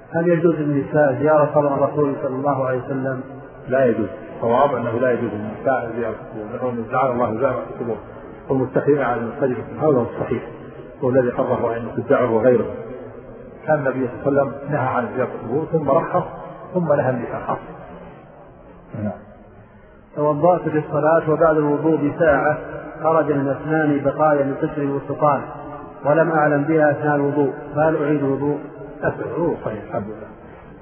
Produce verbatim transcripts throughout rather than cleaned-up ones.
هل يجوز للنساء زيارة قبر الرسول صلى الله عليه وسلم؟ لا يجوز. الصواب أنه لا يجوز للنساء زيارة القبور، لأنه جعل الله زيارة القبور والمتخذين على المساجد هذا هو الصحيح، هو الذي قرره أن الدعوة وغيره. كان النبي صلى الله عليه وسلم نهى عن زيارة القبور ثم رخص ثم نهى النساء خاصة. توضأت للصلاة وبعد الوضوء بساعة خرج من أسناني بقايا من قشر الوسطان ولم أعلم بها أثناء الوضوء، فهل أعيد الوضوء؟ أسأل صحيح الحمد لله.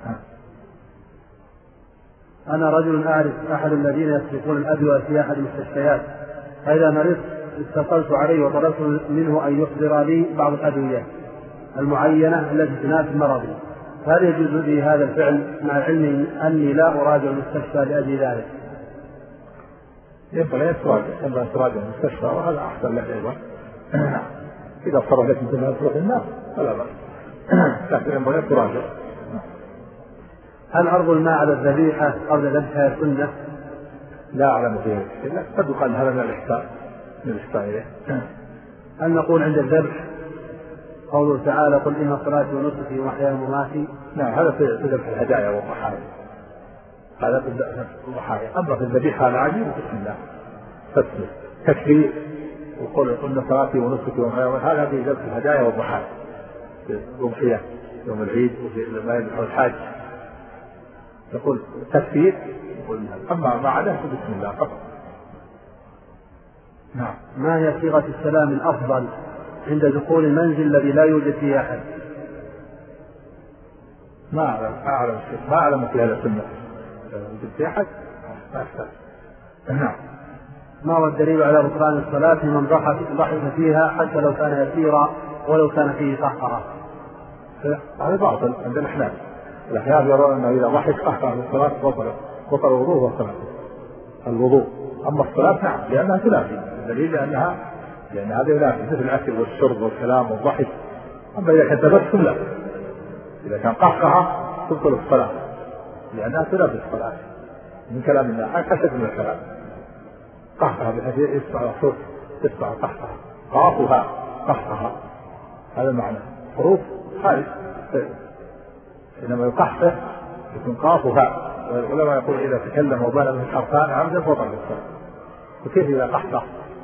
أنا رجل أعرف أحد الذين يسبقون الأدوية في أحد المستشفيات، فإذا مرضت اتصلت عليه وطلبت منه أن يحضر لي بعض الأدوية المعينة التي تناسب مرضي، فهل يجوز لي هذا الفعل مع العلم أني لا أراجع المستشفى لأجل ذلك؟ ينبغي أن تراجع، ينبغي أن تراجع المستشفى وهذا أحسن لك أيضا. إذا صار لك مثل ما تروح الناس فلا بأس، لكن ينبغي أن تراجع. هل عرض الماء على الذبيحة قبل ذبحها سنة؟ لا أعلم فيها شيء، قد يقال هذا من الإحسان من الإحسان إليه. هل نقول عند الذبح قوله تعالى قل إن صلاتي ونسكي ومحياي ومماتي؟ نعم هذا في ذبح الهدايا والضحايا، هذا في الضحايا. أما في الذبيحة العادي بسم الله تكفير وقل إن صلاتي ونسكي ومحياي، هذا في ذبح الهدايا والضحايا في الأضحية يوم العيد وفي ما يذبح الحاج يقول تكفير. أما ما عداه بسم الله فقط. نعم. ما هي صيغة السلام الأفضل عند دخول المنزل الذي لا يوجد فيه أحد؟ ما أعلم أعلم ما أعلم في هذا السنة يوجد فيه أحد ما أحتاج. نعم. ما هو الدليل على بطلان الصلاة من ضحك فيها حتى لو كان يسيرا ولو كان فيه قهقرة؟ هذا باطل عند الأحناف. الأحناف يرون أنه إذا ضحك قهقرة في الصلاة بطل بطل الوضوء والصلاة الوضوء. أما الصلاة نعم لأنها تنافي، الدليل لأنها لأن هذا ينافي مثل الأكل والشرب والكلام والضحك. أما إذا كان تبسم لا، إذا كان قهقرة تبطل الصلاة لأنها تنافي الصلاة من كلام الله حسب من الكلام. قهقرة بحيث يسمع صوت تسمع قهقرة قافها قهقرة هذا معنى حروف خارج، إنما يقحقه يكون قافها. والعلماء يقول إذا تكلم وبان من الحرفان عمدا فوق الصلاة، وكيف إذا قحقه؟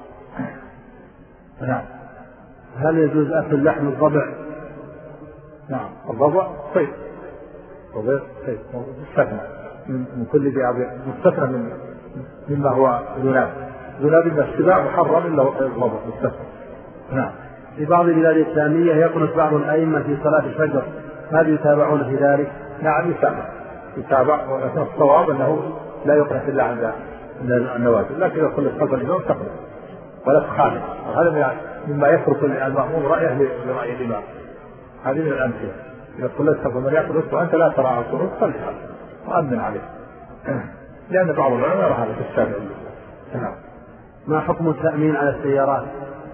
نعم. هل يجوز أكل لحم الضبع؟ نعم الضبع طيب الضبع طيب مستثنى من كل ذي أبيض، مستثنى من مما هو ذناب ذناب من السباع محرم إلا الضبع مستثنى. نعم. في بعض البلاد الإسلامية يقنط بعض الأئمة في صلاة الفجر، هل يتابعون في ذلك؟ نعم يتابع يتابع ولكن الصواب أنه لا يقنط إلا عند النوازل، لكن إذا صلى الفجر الإمام تقنط ولا تخالف. هذا مما يترك المأموم رأيه لرأي الإمام. هذه من الأمثلة. إذا صليت خلف من يقنط وأنت لا ترى القنوت صلي وأمن عليه، لأن بعض العلماء يرى هذا في الشافعية. نعم. ما حكم التأمين على السيارات؟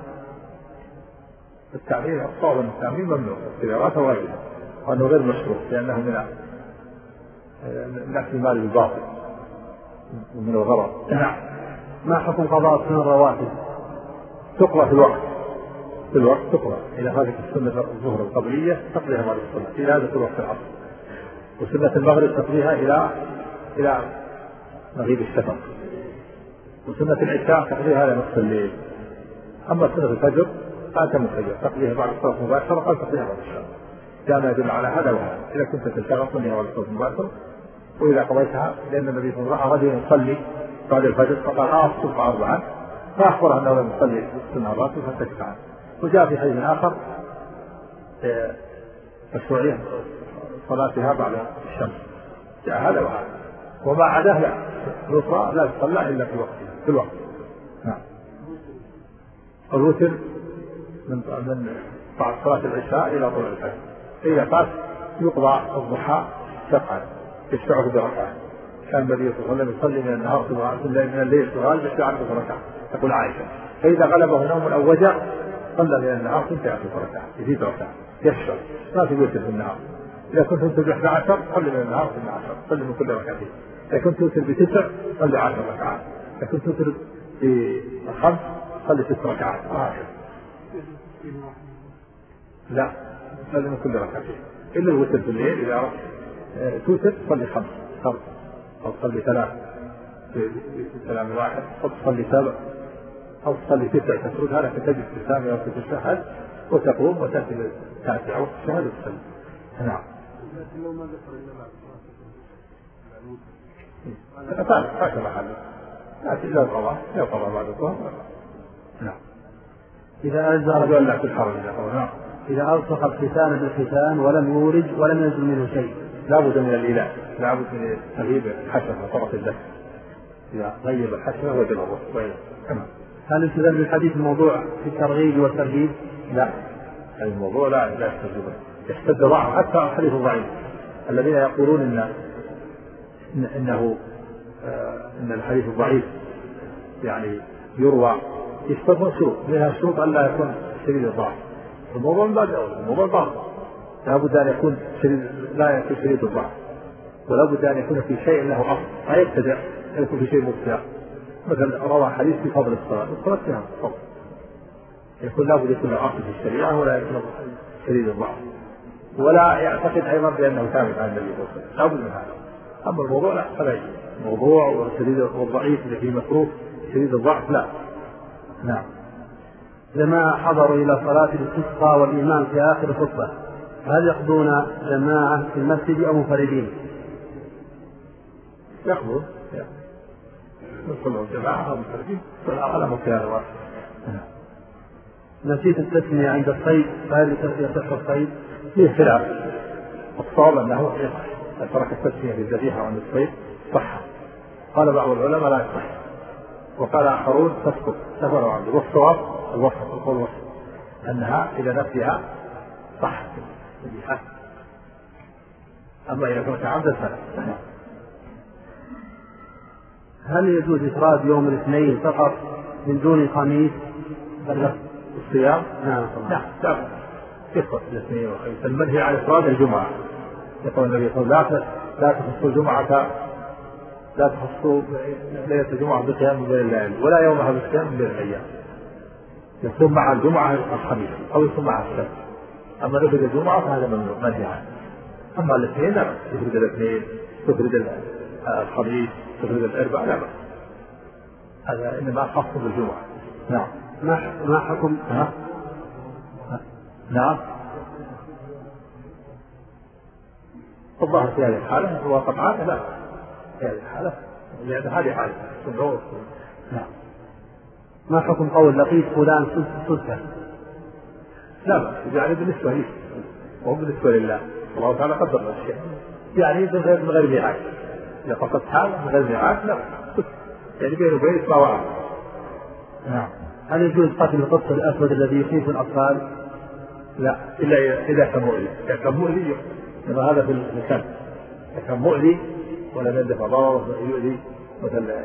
التأمين الصواب أن التأمين ممنوع، السيارات واجبة وأنه غير مشروع لأنه من الأكل المال الباطل ومن الغرض. نعم. ما حكم قضاء سنن الرواتب؟ تقرأ في الوقت في الوقت تقرأ. إذا فاتت السنة الظهر القبلية تقضيها بعد الصلاة إلى هذا الوقت العصر، وسنة المغرب تقضيها إلى إلى مغيب الشفق، وسنة العشاء تقضيها إلى نصف الليل. أما سنة الفجر فأنت مخير تقضيها بعد الصلاة مباشرة قد تقضيها بعد الشفق، كما يدل على هذا وهذا. إذا كنت تشتغل صليها بعد الصلاة مباشرة، وإذا قضيتها لأن النبي صلى الله عليه وسلم رجل يصلي بعد الفجر فقال آه الصبح أربعا، فأخبر أنه لم يصلي السنة الراتبة فانتكس عنه. وجاء في حديث آخر مشروعية صلاتها بعد الشمس، جاء هذا وهذا. وما عداه لا الأخرى لا تصلى إلا في وقتها في الوقت. نعم. الوتر من من بعد صلاة العشاء إلى طلوع الفجر، إذا فات يقضى الضحى شفعا يشفعه بركعة. كان النبي صلى الله عليه وسلم يصلي من النهار من الليل تغالب يشفع عنه بركعة. تقول عائشة فإذا غلبه نوم أو وجع صلى من النهار ثم يأتي بركعة يزيد ركعة يشفع، ما في وتر في النهار. إذا كنت توتر بإحدى عشر صلي من النهار اثنا عشر، صلي من كل ركعتين. إذا كنت توتر بتسع صلي عشر ركعات، إذا كنت توتر بخمس صلي ست ركعات. آه. لا صلي من كل ركعتين. إلا الوتر في الليل إذا أردت توتر تصلي خمس خمس أو تصلي ثلاث في السلام الواحد أو تصلي سبع أو تصلي تسع تفرد هذا فتجد في الثامنة أو في التشهد وتقوم وتأتي التاسعة وتشهد وتصلي. نعم. هكذا محله لكن لا القضاء لا القضاء بعد الظهر. نعم. إذا ألزق ولا في الحرم. نعم. إذا ألصق الختان بالختان ولم يولج ولم ينزل منه شيء لا بد من الإله، لا بد من تغييب الحشرة طرف الدم. إذا غيب الحشرة وجب الرفض. هل يستدل بالحديث الموضوع في الترغيب والترهيب؟ لا، الموضوع لا لا يستدل به، يحتج ضعف حتى الحديث الضعيف الذين يقولون إن إنه آه إن الحديث الضعيف يعني يروى يشترط شروط، منها شروط أن لا يكون شديد الضعف. الموضوع من بعد أول الموضوع ضعف، لا بد أن يكون شديد، لا يكون شديد الضعف، ولا بد أن يكون في شيء له أصل، لا يبتدع يكون في شيء مبتدع. مثلا روى حديث في فضل الصلاة، الصلاة فيها فضل، يكون لا بد يكون له أصل في الشريعة ولا يكون شديد الضعف، ولا يعتقد أيضا بأنه ثابت عن النبي صلى الله عليه وسلم، لا بد من هذا. أما الموضوع لا، فلا يجوز الموضوع والشديد والضعيف اللي فيه مكروه شديد الضعف لا. نعم. جماعة حضروا إلى صلاة الاستسقاء والإمام في آخر الخطبة، هل يقضون جماعة في المسجد أو منفردين؟ يقضون يقضون جماعة أو منفردين على مكان واحد. نسيت التسمية عند الصيد، فهل يصح الصيد؟ فيه خلاف، الصواب أنه يصح، ترك التسمية في الذبيحة عند الصيد صح، قال بعض العلماء لا يصح، وقال آخرون تسقط سفر عنده، والصواب الوسط، القول الوسط أنها إلى نفسها صح ذبيحة، أما إذا كنت عمدا فلا. هل يجوز إفراد يوم الاثنين فقط من دون الخميس؟ الصيام؟ نعم. نعم لا يفرد الاثنين والخميس، المنهي عن إفراد الجمعة، يقول النبي صلى الله عليه وسلم لا تخصوا الجمعة لا تخصوا ليلة الجمعة بقيام من الليل ولا يومها بقيام من الأيام، يكون مع الجمعة الخميس أو يكون مع السبت، أما نفرد الجمعة فهذا ممنوع منهي عنه. أما الاثنين لا، تفرد الاثنين تفرد الخميس تفرد الأربعاء لا بأس، هذا إنما خاص بالجمعة. نعم. ما حكم؟ ها؟ نعم. الظاهر في هذه الحالة هو قطعان لا في هذه الحالة، لأن هذه حالة سنة. نعم. ما حكم قول لقيت فلان صدفة؟ لا بأس، يعني بالنسبة لي وهو بالنسبة لله الله تعالى قدر الأشياء، يعني من غير ميعاد، إذا فقدت حال من غير ميعاد لا يعني بينه وبين ما وعد. نعم. هل يجوز قتل القط الأسود الذي يخيف الأطفال؟ لا، إلا إذا كان مؤذي، إذا كان مؤذي لما هذا في الكلب، إذا كان مؤذي ولا يندفع ضرر يؤذي، مثلا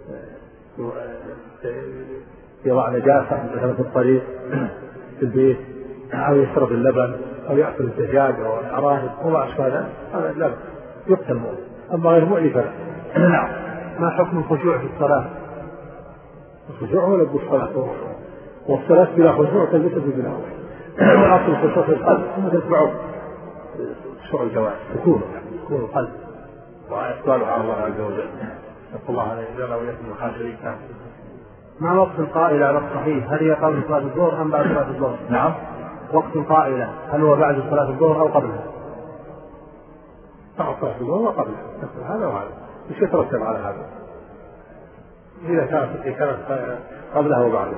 يضع نجاسة مثلا في الطريق في البيت، أو يشرب اللبن أو يأكل الدجاج أو الأرانب وما أشبه ذلك، هذا لا يقتل مؤذي، أما غير مؤذي فلا. نعم. ما حكم الخشوع في الصلاة؟ الخشوع هو لب الصلاة، والصلاة بلا خشوع كالجسد بلا روح، والأصل الخشوع في القلب ثم تتبعه خشوع الجوارح، سكون سكون القلب وإقباله على الله عز وجل. نسأل الله أن يجعلنا وإياكم من الخاشعين. ما وقت القائلة على الصحيح؟ هل هي قبل صلاة الظهر أم بعد صلاة الظهر؟ نعم. وقت القائلة هل هو بعد صلاة الظهر أو قبلها؟ بعد صلاة الظهر وقبلها، هذا وهذا مش يترتب على هذا. إذا كانت كانت قبلها وبعدها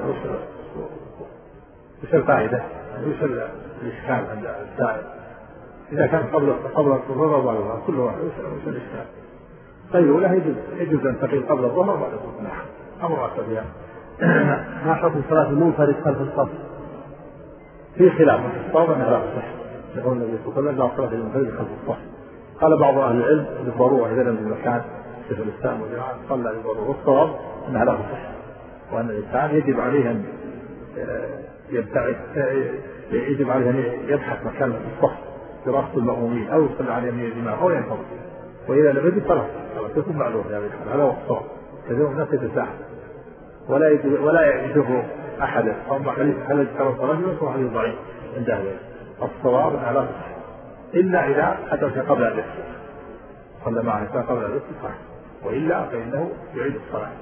وش الفائدة؟ وش الإشكال عند السائل؟ إذا كان قبل قبل الظهر وبعدها كل واحد وش الإشكال؟ طيب ولا يجوز يجوز أن تقيل قبل الظهر وبعد الظهر. نعم. أمر أكبر. ما حكم صلاة المنفرد خلف الصف؟ في خلاف الصواب أنها لا تصح، يقول النبي صلى الله عليه وسلم لا صلاة المنفرد خلف الصف. قال بعض أهل العلم بالضرورة إذا لم يكن مكان شيخ الإسلام والجماعة صلى بالضرورة، والصواب أنها لا تصح، وأن الإنسان يجب عليه أن يبتعد، يجب عليه أن يبحث مكان في الصف دراسة المأمومين أو يصلي على يمين الإمام أو ينتظر، وإذا لم يجد فلا تكون معلوم في هذه الحالة. هذا هو الصواب، كثير من الناس يتساهل ولا يجب ولا يشوف أحدا، أما حديث هل اجترى رجلا فهو حديث ضعيف عند أهل العلم. الصواب أنها لا تصح. إلا إذا أدرك قبل أن يسجد، صلى مع الإنسان قبل أن يسجد صح، وإلا فإنه يعيد الصلاة.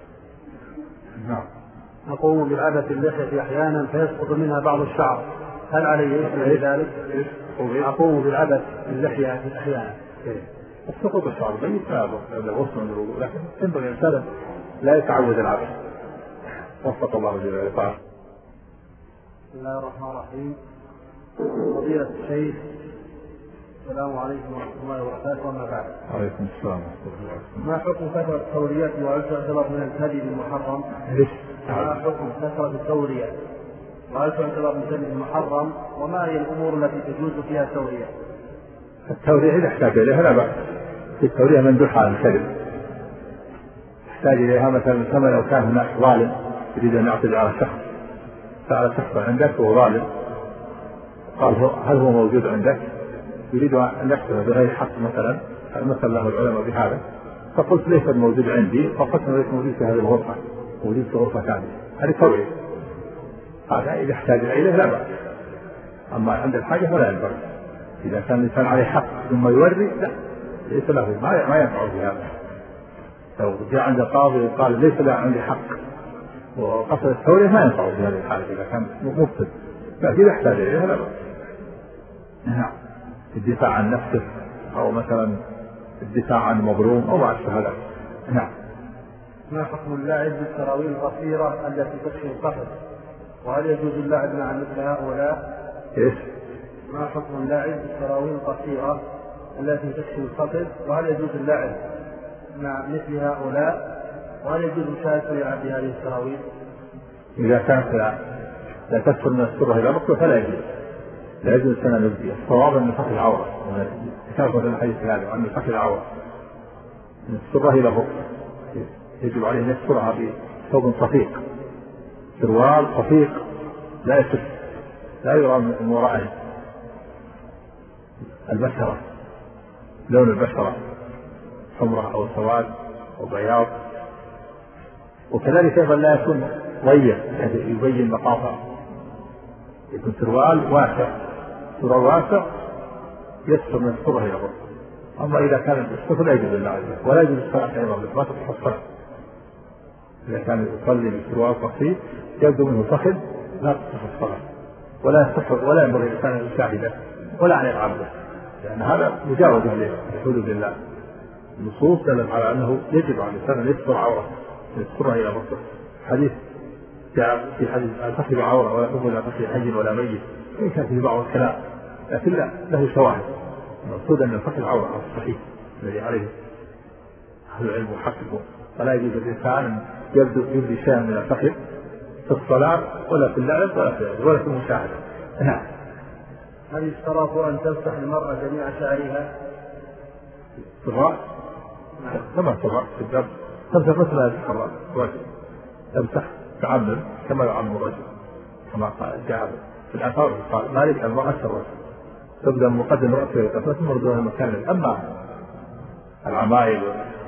نعم. أقوم بالعبث اللحية أحيانا فيسقط منها بعض الشعر، هل علي إثم ذلك؟ أقوم بالعبث اللحية أحيانا. السقوط الشعر بيت هذا غصن من الوضوء، لكن ينبغي الإنسان لا يتعود العبث. وفق الله جل وعلا. بسم الله الرحمن الرحيم. فضيلة الشيخ، السلام عليكم ورحمة الله وبركاته. وما بعد. عليكم السلام ورحمة الله وبركاته. ما حكم كثرة التوريات وهل تعتبر من الكذب المحرم؟ ما حكم كثرة التوريات وهل تعتبر من الكذب المحرم؟ وما هي الأمور التي تجوز فيها التورية؟ التورية إذا احتاج إليها لا بأس. التورية مندوحة عن الكذب، يحتاج إليها مثلا كما لو كان هناك ظالم يريد أن يعتدي على شخص، فعلى شخص عندك وهو ظالم، قال هل هو موجود عندك؟ يريد أن يقتل بغير حق مثلا، مثل له العلماء بهذا، فقلت ليس الموجود عندي، فقلت ليس موجود في هذه الغرفة، موجود في غرفة ثانية، هذه تورية. هذا إذا احتاج إليه لا بأس، أما عند الحاجة فلا ينبغي. إذا كان الإنسان عليه حق ثم يوري لا، ليس له، ما ما ينفع في هذا. لو جاء عند القاضي وقال ليس له عندي حق وقصد التورية ما ينفع في هذه الحالة إذا كان مفسد، لكن إذا احتاج إليه لا بأس. نعم. الدفاع عن نفسه أو مثلا الدفاع عن مظلوم أو ما أشبه ذلك. نعم. ما حكم اللاعب بالسراويل القصيرة التي تكشف القفص، وهل يجوز اللعب مع مثل هؤلاء؟ إيش؟ ما حكم اللاعب بالسراويل القصيرة التي تكشف القفص، وهل يجوز اللعب مع مثل هؤلاء؟ وهل يجوز مشاهدة يلعب بهذه السراويل؟ إذا كانت لا تدخل من السرة إلى مكة فلا يجوز، لا يجوز سنة نبدية. الصواب أن فتح العورة، كتابة الحديث هذا وأن فتح العورة من السرة إلى مكة يجب عليه أن يسترها بثوب صفيق، سروال صفيق لا يشف، لا يرى من ورائه البشرة، لون البشرة حمرة أو سواد أو بياض. وكذلك أيضا لا يكون ضيق يعني يبين مقاطع، يكون سروال واسع، سروال واسع يستر من السرة إلى الركبة. أما إذا كان السفر لا يجوز الله ولا يجوز الصلاة أيضا، ما تصح الصلاة. إذا كان يصلي بسروال قصير يبدو منه فخذ لا تصح الصلاة، ولا يستحر ولا ينبغي الإنسان أن يشاهده ولا أن يتعبده، لأن هذا مجاوزة لحدود الله. النصوص دلت على أنه يجب على الإنسان أن يستر عورته من السرة إلى الركبة. حديث جاء في حديث الفخذ بعورة ولا تقبل إلى فخذ حي ولا ميت، إن كان فيه بعض الكلام لكن لا له شواهد. المقصود أن الفخذ عورة الصحيح الذي عليه أهل العلم وحققه، فلا يجوز الإنسان أن يبدو يبدي شيئا من الفخذ في الصلاة ولا في اللعب ولا في ولا في المشاهدة. نعم. هل يشترط أن تمسح المرأة جميع شعرها؟ في الرأس؟ كما في الرأس في الدم تمسح مثل هذه الرأس الرجل، تمسح تعمم كما يعمم الرجل، كما قال جاء في الآثار قال مالك المرأة الرجل تبدأ مقدم رأسه ثم ردوها المكان. أما العمائل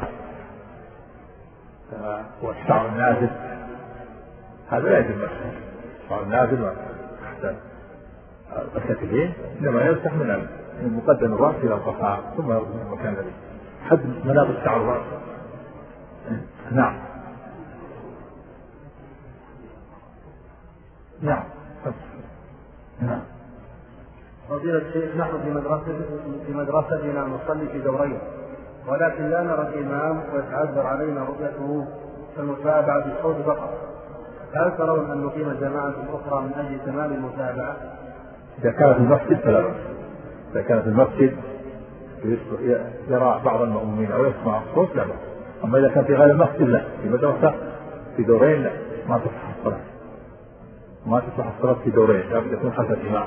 والشعر النازل هذا لا يجب مسحه، الشعر النازل وحتى الكتفين إنما يمسح من مقدم الرأس إلى القفاء ثم يردوها المكان الذي حد منابت شعر الرأس. نعم. نعم. نعم. فضيلة الشيخ، نحن في مدرسة في مدرستنا نصلي في دورين، ولكن لا نرى الإمام ويتعذر علينا رؤيته كالمتابعة بالصوت فقط، هل ترون أن نقيم جماعة أخرى من أجل تمام المتابعة؟ إذا كانت المسجد فلا بأس، إذا كانت المسجد يرى بعض المؤمنين أو يسمع الصوت لا بأس. أما إذا كان في غير المسجد لا، في مدرسة في دورين لا، ما تصح الصلاة، ما تصح الصلاة في دورين، لابد يكون خلف الإمام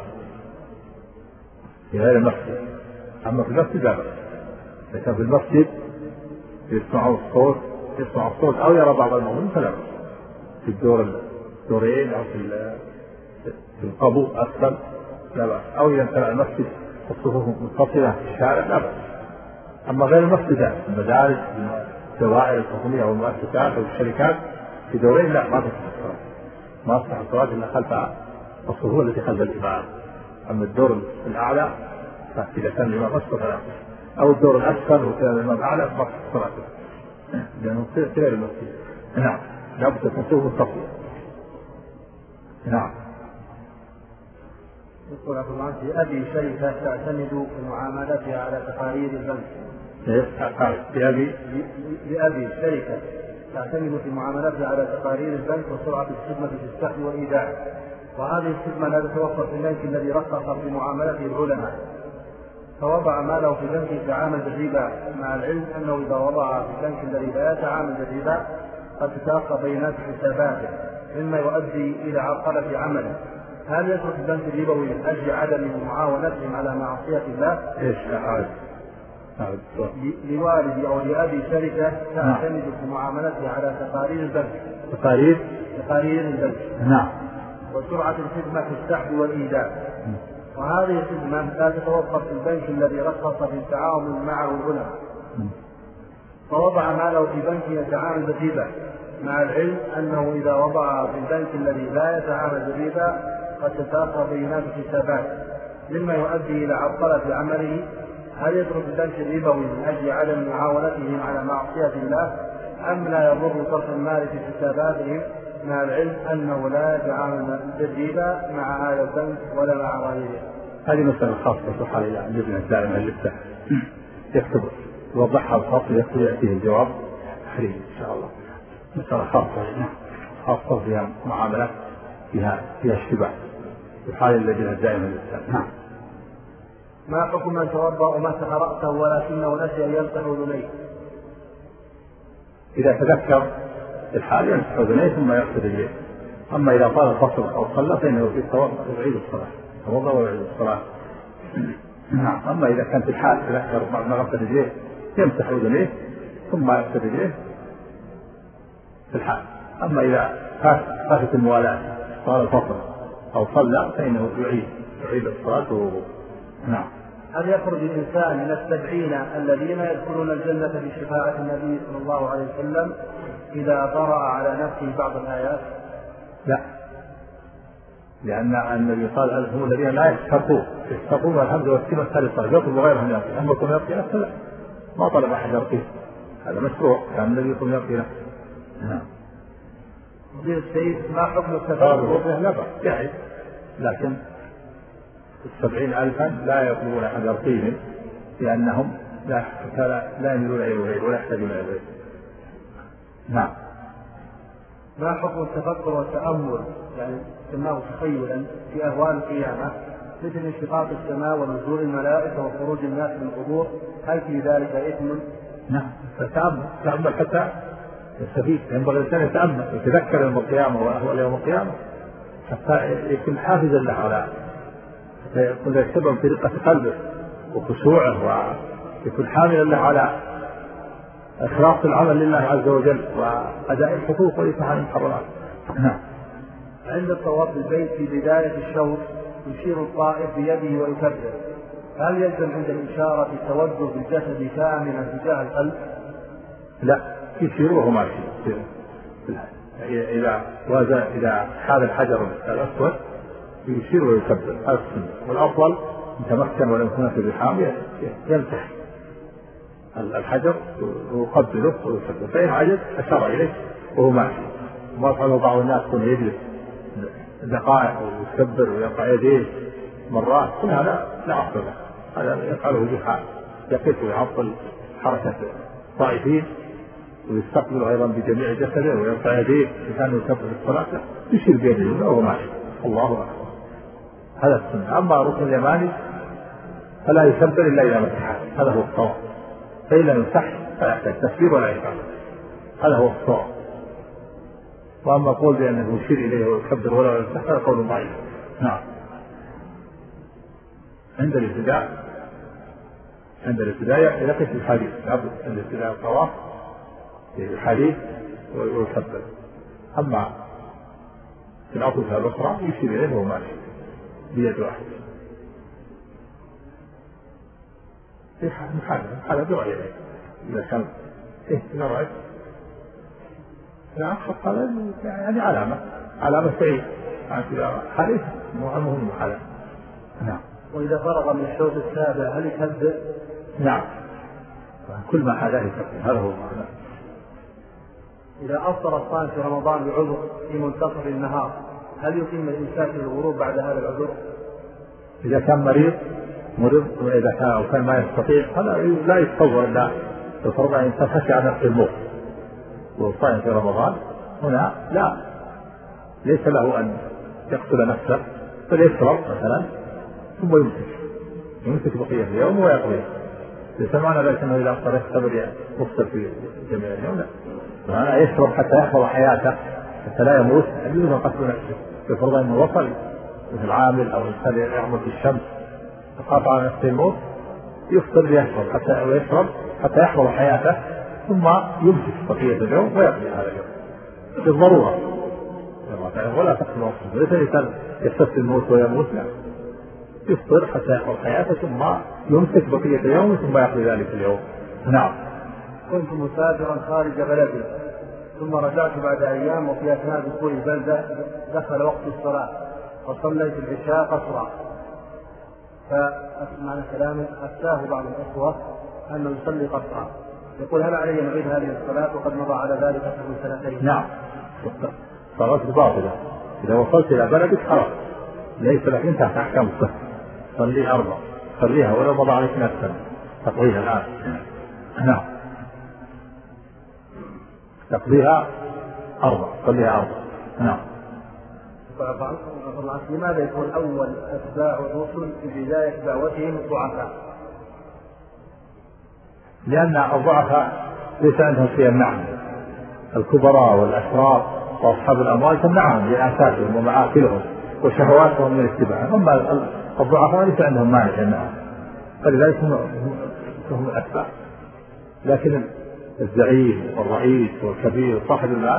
في غير المسجد. أما في المسجد لا بأس، إذا كان في المسجد يسمعوا الصوت يسمع الصوت أو يرى بعض المؤمنين فلا بأس، في الدور الدورين أو في في القبو أسفل لا بأس، أو إذا كان المسجد الصفوف متصلة في الشارع لا بأس. أما غير المسجد المدارس الدوائر الحكومية أو المؤسسات أو الشركات في دورين لا، ما تصح الصلاة، ما تصح الصلاة إلا خلف الصفوف التي خلف الإمام. أما الدور الأعلى إذا كان الإمام أسفل فلا أو الدور الأسفل وكان الإمام أعلى فقط صلاته لأنه غير المسجد. نعم لابد أن تكون التصوير. نعم. يقول عبد الله بأبي شركة تعتمد في معاملتها على تقارير البنك. بأبي بأبي شركة تعتمد في معاملتها على تقارير البنك وسرعة الخدمة في السحب والإيداع، وهذه الخدمة لا تتوفر في البنك الذي رخص في معاملته العلماء، فوضع ماله في بنك يتعامل بالربا، مع العلم أنه إذا وضعها في البنك الذي لا يتعامل بالربا قد تتأخر بيانات حساباته مما يؤدي إلى عرقلة عمله. هل يترك البنك الربوي من أجل عدم معاونتهم على معصية الله؟ إيش أعرف لوالدي أو لأبي شركة تعتمد في معاملتها على تقارير البنك تقارير تقارير البنك نعم وسرعة الخدمة في السحب والإيداع، وهذه الخدمة لا تتوفر في البنك الذي رخص في التعامل معه العلماء، فوضع ماله في بنك يتعامل بالربا، مع العلم أنه إذا وضعها في البنك الذي لا يتعامل بالربا قد تتأخر بيانات حساباته مما يؤدي إلى عرقلة عمله. هل يترك البنك الربوي من أجل عدم معاونتهم على معصية الله، أم لا يضر صرف المال في حساباتهم، مع العلم أنه لا يتعامل بالربا مع هذا البنك ولا مع غيره؟ هذه مسألة خاصة سبحان الله اللجنة الدائمة للفتح يكتب يوضحها الخاص يكتب يأتيه الجواب حريم إن شاء الله. مسألة خاصة خاصة فيها معاملات فيها فيها اشتباه في حال اللجنة الدائمة للفتح. نعم. ما حكم من توضأ ومسح رأسه ولكنه نسي أن يمسح أذنيه؟ إذا تذكر الحال يمسح أذنيه ثم يغسل رجليه. أما إذا طال الفصل أو صلى فإنه في التوضأ يعيد الصلاة توضأ ويعيد الصلاة. نعم. أما إذا كان في الحال تذكر بعد ما غسل رجليه يمسح أذنيه ثم يغسل رجليه في الحال. أما إذا فاتت الموالاة طال الفصل أو صلى فإنه يعيد يعيد الصلاة ووضوء. نعم. هل يخرج الإنسان من السبعين الذين يدخلون الجنة بشفاعة النبي صلى الله عليه وسلم إذا قرأ على نفسه بعض الآيات؟ لا، لأن النبي قال هم الذين لا يستقون يستقون والحمد والسمة الثالثة يطلب غيرهم يقين. أما يكون يقين لا، ما طلب أحد يقين، هذا مشروع كان النبي يكون يقين. نعم. ما حكم التفاؤل؟ لا بأس جائز، لكن السبعين ألفا لا يطلبون أحد يرقيهم لأنهم لا لا يميلون إلى الغير ولا يحتاجون إلى الغير. نعم. ما حكم التفكر والتأمل يعني سماه تخيلا في أهوال القيامة مثل انشقاق السماء ونزول الملائكة وخروج الناس من القبور، هل في ذلك إثم؟ نعم. التأمل تأمل حتى يستفيد، ينبغي الإنسان يتأمل يتذكر يوم القيامة وأهوال يوم القيامة حتى يكون حافزا له على يكون ذلك سبب في رقة قلبه وخشوعه ويكون حاملا له على إخلاص العمل لله عز وجل وأداء الحقوق والإنفاق عن المحرمات. عند الطواف بالبيت في بداية الشوط يشير الطائف بيده ويكبر، هل يلزم عند الإشارة التوجه بالجسد كاملا تجاه القلب؟ لا، يشير وهو ماشي. إذا وازن إذا حال الحجر الأسود يشير ويكبر، هذا السنة. والأفضل يتمكن ولم يكن في الرحام يمسح الحجر ويقبله ويكبر، فإن عجز أشار إليه وهو ماشي. ما يفعله بعض الناس كون يجلس دقائق ويكبر ويرفع يديه مرات، كل هذا لا أصل له، هذا يفعله جحا يقف ويعطل حركة الطائفين ويستقبل أيضا بجميع جسده ويرفع يديه كان يكبر الصلاة يشير بيده وهو ماشي. الله أكبر، هذا السنة. أما ركن اليماني فلا يكبر إلا إذا مسح، هذا هو الصواب، فإن لم يمسح فلا يحتاج تكبير ولا يكبر، هذا هو الصواب. وأما قول بأنه يشير إليه ويكبر ولا يمسح هذا قول ضعيف. نعم. عند الابتداء عند الابتداء يقف الحديث، عند الابتداء الطواف الحديث ويكبر. أما في الأطوفة الأخرى يشير إليه وهو ماشي بيد واحد. هذا برأيه إذا كان إيه إذا رأيت لا أخذ هذا يعني علامة علامة سعيد إذا حديث مهم علامة. نعم. وإذا فرغ من الشوط السابع هل يكبر؟ نعم، كل ما حدث يكبر، هذا هو المعنى. إذا أفطر الصائم في رمضان بعذر في منتصف النهار هل يتم الإمساك للغروب بعد هذا العذر؟ إذا كان مريض مريض وإذا كان أو كان ما يستطيع هذا لا يتصور إلا الفرض أن الإنسان خشي على نفسه الموت والصائم في رمضان، هنا لا، ليس له أن يقتل نفسه بل يشرب مثلا ثم يمسك يمسك بقية اليوم ويقضيه. ليس معنى ذلك أنه إذا أفطر يختبر يفطر في جميع اليوم، لا، معنى يشرب حتى يحفظ حياته حتى لا يموت يجوز قتل نفسه. بفرض أنه وصل مثل عامل أو إنسان يعمل في الشمس فقاطع على نفسه الموت يفطر ليشرب حتى ويشرب حتى يحفظ حياته ثم يمسك بقية اليوم ويقضي هذا اليوم بالضرورة ولا تقتل نفسه. ليس الإنسان يستسلم الموت ويموت، لا، يفطر حتى يحفظ حياته ثم يمسك بقية اليوم ثم يقضي ذلك اليوم. نعم. كنت مسافرا خارج بلدي ثم رجعت بعد أيام وفي أثناء دخول البلدة دخل وقت الصلاة وصليت العشاء قصرا، فأسمعنا كلاما أفتاه بعض الأخوة أنه يصلي قصرا، يقول هل علي أن أعيد هذه الصلاة وقد مضى على ذلك أكثر من سنتين؟ نعم، صلاة باطلة. إذا وصلت إلى بلدك خلاص ليس لك انتهت أحكام الصلاة، صلي أربع صليها ولو مضى عليك نفسا تقضيها الآن. نعم، تقضيها أربع صليها أربع. نعم. لماذا يكون أول أتباع الرسل في بداية دعوتهم الضعفاء؟ لأن الضعفاء ليس عندهم شيء يمنعهم، الكبراء والأشراف وأصحاب الأموال تمنعهم لآثارهم ومعاقلهم وشهواتهم من الاتباع، أما الضعفاء ليس عندهم مانع يمنعهم، فلذلك هم الأتباع. لكن الزعيم والرئيس والكبير صاحب المال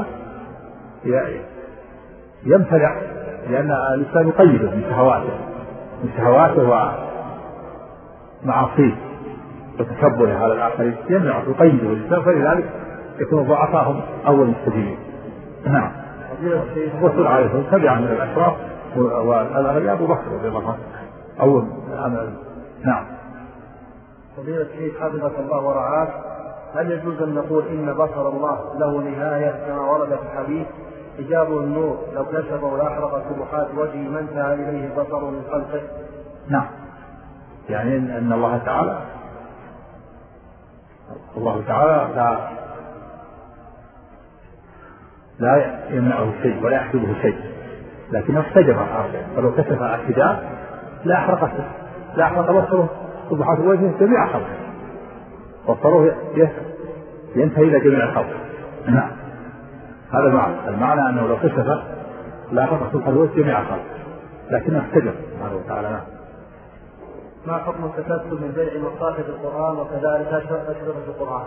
يمتنع لأن الإنسان يقيده من شهواته من شهواته ومعاصيه وتكبره على الآخرين، يمنع يقيده الإنسان، فلذلك يكون ضعفاهم أول مستجيبين. نعم. الرسول عليه الصلاة والسلام تبع من الأشراف والأغنياء أبو بكر رضي الله عنه أول. نعم. فضيلة الشيخ حفظك الله ورعاك، هل يجوز أن نقول إن بصر الله له نهاية كما ورد في الحديث حجابه النور لو كشفه لأحرق سبحات وجهه ما انتهى إليه البصر من خلقه؟ نعم، يعني أن الله تعالى الله تعالى لا لا يمنعه شيء ولا يحجبه شيء، لكنه احتجب عن أرضه، فلو كشف الحجاب لا أحرق لا أحرق بصره سبحات وجهه جميع خلقه، بصره ينتهي إلى جميع الخلق. نعم، هذا المعنى. المعنى أنه لو كشف لا أحرق سبحات وجهه جميع الخلق، لكنه احتجب سبحانه وتعالى. نعم. ما حكم التكسب من بيع مصاحف القرآن وكذلك أشرطة القرآن؟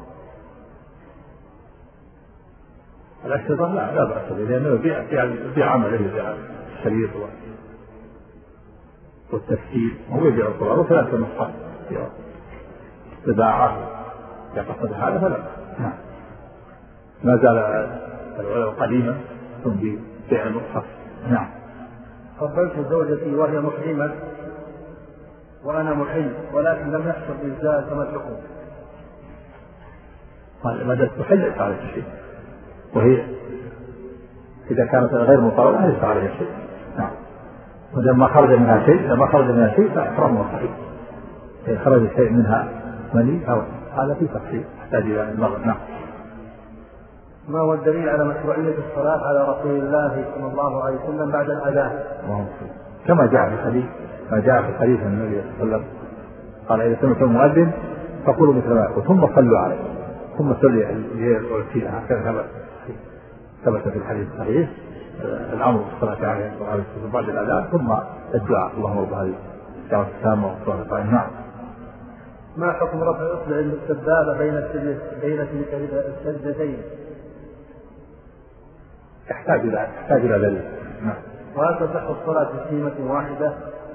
الأشرطة لا لا بأس به، لأنه يبيع عمله يبيع الشريط والتفسير، هو يبيع القرآن وثلاثة مصحف تباعه يقصد هذا فلا. نعم. ما زال العلماء قديما ثم بيع المصحف. نعم. قبلت زوجتي وهي محرمة وأنا محل ولكن لم يحصل إنزال تمسكه. ما دام تحل على شيء، وهي إذا كانت غير مطالبة ليس عليها شيء. نعم. وإذا ما خرج منها شيء إذا ما خرج منها شيء فإحرامها صحيح. إذا خرج شيء منها مني أو هذا في تفصيل يحتاج إلى النظر. نعم. ما هو الدليل على مشروعية الصلاة على رسول الله صلى الله عليه وسلم بعد الأذان؟ كما جاء في الحديث ما جاء في حديث النبي صلى الله عليه وسلم قال إذا سمعتم المؤذن فقولوا مثل ما يقول ثم صلوا عليه ثم صلي الوسيلة. هكذا ثبت في الحديث الصحيح الأمر بالصلاة عليه بعد الأذان ثم الدعاء اللهم رب هذه الدعوة التامة والصلاة القائمة. نعم. ما حكم رفع إصبع السبابة بين بين السجدتين؟ يحتاج إلى يحتاج إلى دليل. نعم. وهل تصح الصلاة بسيمة واحدة؟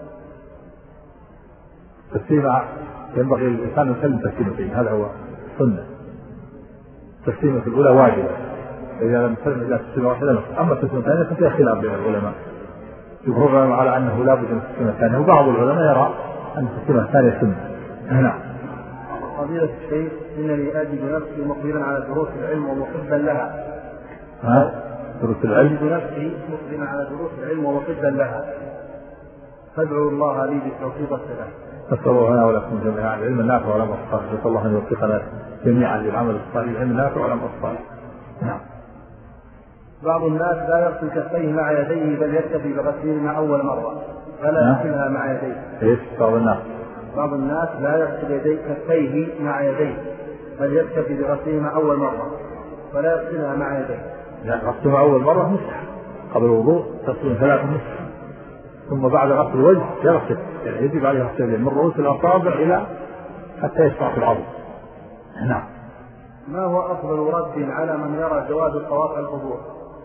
التسليمة ينبغي الإنسان أن يسلم تسليمتين، هذا هو السنة. التسليمة الأولى واجبة، إذا لم يسلم إلا تسليمة واحدة. أما التسليمة الثانية ففيها خلاف بين العلماء، يقرر على أنه لا بد من التسليمة الثانية، وبعض العلماء يرى أن التسليمة الثانية سنة. نعم. فضيلة الشيخ، إنني أجد نفسي مقبلا على دروس العلم ومحبا لها. ها؟ دروس العلم؟ أجد نفسي مقبلا على دروس العلم ومحبا لها، فادعوا الله لي بالتوفيق والسلام. نسأل الله لنا ولكم جميعا العلم النافع والعمل الصالح، نسأل الله أن يوفقنا جميعا للعمل الصالح، العلم النافع والعمل الصالح. نعم. بعض الناس لا يغسل كفيه مع يديه بل يكتفي بغسلهما أول مرة فلا يغسلها مع يديه. إيش بعض الناس؟ بعض الناس لا يغسل يديه كفيه مع يديه بل يكتفي بغسلهما أول مرة فلا يغسلها مع يديه. لا، غسلهما أول مرة مسح قبل الوضوء، تغسل ثلاث مسح، ثم بعد غسل الوجه يغسل، يعني يجب عليه غسل من رؤوس الأصابع إلى حتى يشرع في العضل. نعم. ما هو أفضل رد على من يرى جواز الطواف على القبور؟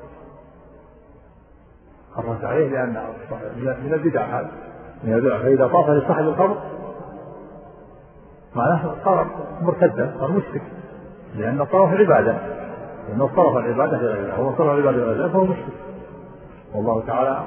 الرد عليه لأن من البدع هذا، من البدع، فإذا طاف لصاحب القبر معناه صار مرتدا، صار مشرك، لأن الطواف عبادة، لأن الطواف العبادة غير الله، هو صار عبادة غير الله فهو مشرك. والله تعالى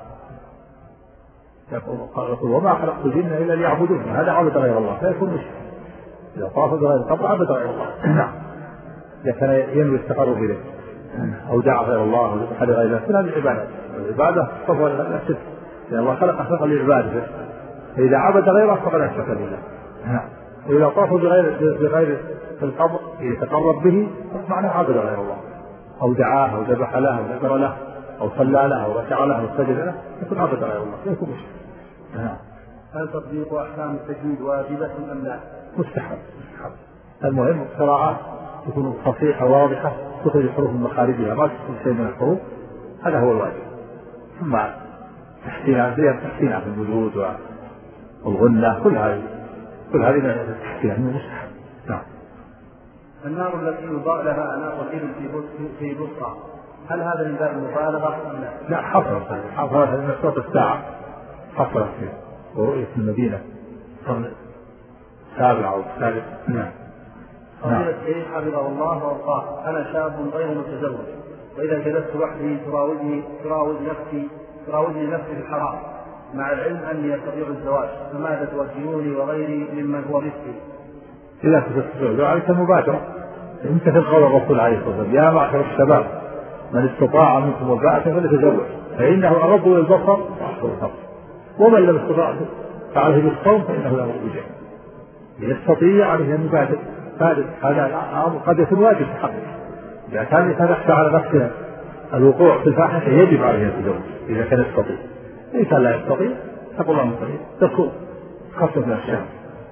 يقول وما خلقت الجن إلا ليعبدون، هذا عبد غير الله فيكون مشرك. إذا طاف بغير القبر عبد غير الله. نعم. إذا كان ينوي التقرب إليه أو دعا غير الله أو ذبح لغير الله، كل هذه العبادة، العبادة صفوة للشرك، لأن الله خلق خلق للعبادة، فإذا عبد غيره فقد أشرك بالله. وإذا طاف بغير بغير القبر يتقرب به معناه عبد غير الله، أو دعاه أو ذبح له أو ذكر له أو صلى له أو ركع له أو سجد له، يكون عبد غير الله، يكون مشرك. هل تطبيق أحكام التجويد واجبة أم لا؟ مستحب. المهم القراءة تكون فصيحة واضحة، تخرج الحروف من مخارجها، ما تكون شيء من الحروف، هذا هو الواجب. ثم تحسينها زي تحسينها في الوجود والغنة، كل هذه كل هذه من تحسينها من المستحب. نعم. النار التي يضاء لها أناق الإبل في في بصرة، هل هذا من باب المبالغة أم لا؟ لا، حصلت حصلت من صوت الساعة، حصلت في ورؤية المدينة قبل سابع أو الثالث. نعم. فضيلة الشيخ حفظه الله وارضاه، أنا شاب غير متزوج، وإذا جلست وحدي تراودني تراود نفسي تراودني نفسي بالحرام، مع العلم أني أستطيع الزواج، فماذا توجهوني وغيري ممن هو مثلي؟ إذا كنت تستطيع عليك المبادرة، أنت في قول الرسول عليه الصلاة والسلام يا معشر الشباب من استطاع منكم الباءة فليتزوج فإنه أغض للبصر وأحسن الفرج، ومن لم يستطع فعليه بالصوم فإنه لا مرجع. يستطيع عليه أن يبادر، هذا قد يكون واجب في حقه. إذا كان يتنحى على نفسه الوقوع في الفاحشة يجب عليه أن يتزوج إذا كان يستطيع. إن كان لا يستطيع تقول الله مستطيع تكون خفف من الشهر.